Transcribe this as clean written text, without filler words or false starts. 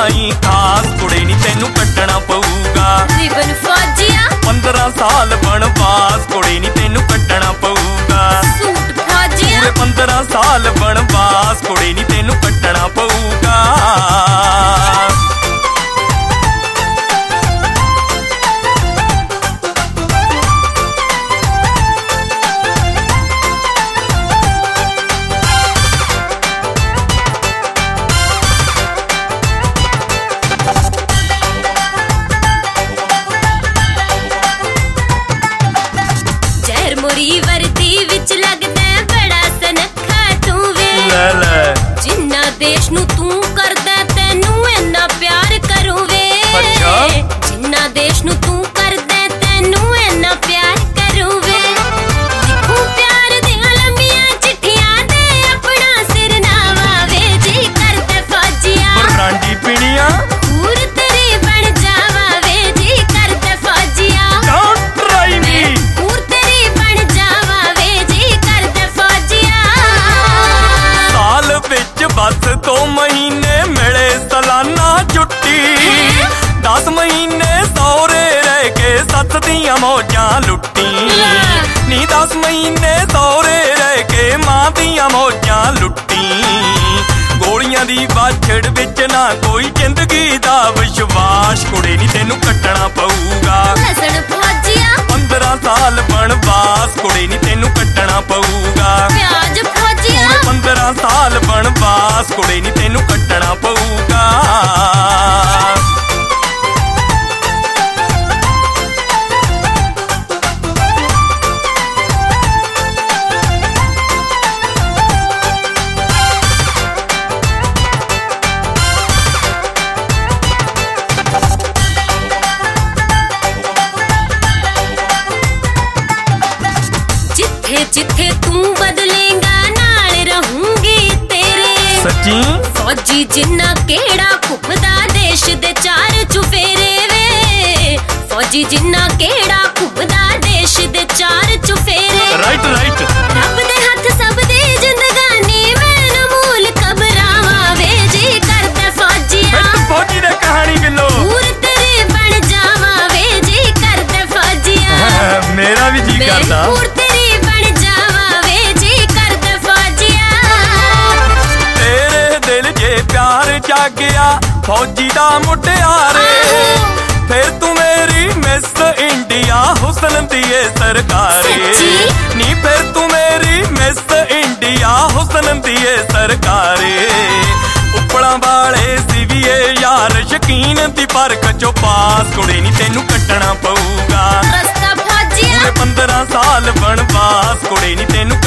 आई खास कुड़े नी तेनू कट्टना पऊगा। रिबन फौजिया 15 साल बनवास कुड़े नी तेनू कट्टना पऊगा। सूट फौजिया पूरे 15 साल बनवास कुड़े नी तेनू कट्टना पऊगा। मोरी वर्दी विच लगदा बड़ा सनखा तू वे। जिन्ना देश नू तू करदा तैनू इन्ना प्यार करूं वे। जिन्ना देश नू तू करदा तैनू इन्ना प्यार करूं वे। लिखूं प्यार दियां लंबियां चिट्ठियां दे अपना सिर नावा वे। जी करदा फौजिया रांडी पिणिया पूर तेरी बन जावा वे। जी करदा फौजिया बस 2 महीने मिले सालाना छुट्टी। 10 महीने सौरे रह के सस दियां मौजां लुट्टी। नी 10 महीने सौरे रह के मां दियां मौजां लुट्टी। गोलियां दी बाछड़ विच ना कोई जिंदगी दा विश्वास कुड़े नी तेनू कट्टना पऊगा। 15 साल बनवास कुड़े नी तेनू कट्टना पऊगा। 15 साल बनवास कुड़े नी तेनू कट्टना पऊगा। जिथे जिथे तू बदलेगा नाल रहूंगी तेरे। सच्ची फौजी जिन्ना केड़ा घुमदा देश दे 4 चुफेरे वे। फौजी जिन्ना केड़ा घुमदा देश दे 4 चुफेरे। राइट राइट रब दे हथ सब दी जिंदगानी मैनू मूल कबरावा वे। जी करदा फौजिया फौजी दे कहानी किलो पूर तेरे बन जावा वे। जी करदा फौजिया मेरा भी जी करदा जागिया फौजी दा मुटियारे। फिर तू मेरी मिस इंडिया हुसन दिए सरकारे। नी फिर तू मेरी मिस इंडिया हुसन दिए सरकारे। उपड़ा वाले सीवीए यार शकीन दी परख चो पास कुड़े नी तेनू कट्टना पऊगा। 15 साल बनवास कुड़े नी तेनू